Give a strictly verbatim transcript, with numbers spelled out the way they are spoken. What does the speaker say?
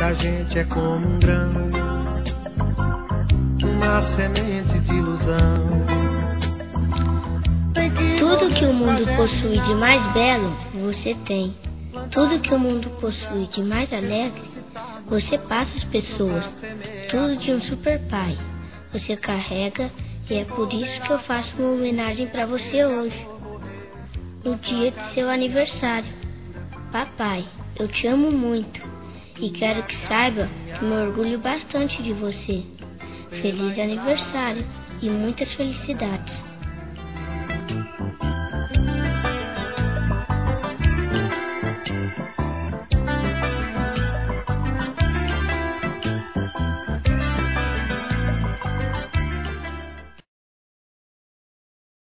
a gente é como um grão, uma semente de ilusão. Tudo que o mundo possui de mais belo, você tem. Tudo que o mundo possui de mais alegre, você passa às pessoas. Tudo de um super pai, você carrega, e é por isso que eu faço uma homenagem para você hoje, no dia de seu aniversário. Papai, eu te amo muito e quero que saiba que me orgulho bastante de você. Feliz aniversário e muitas felicidades.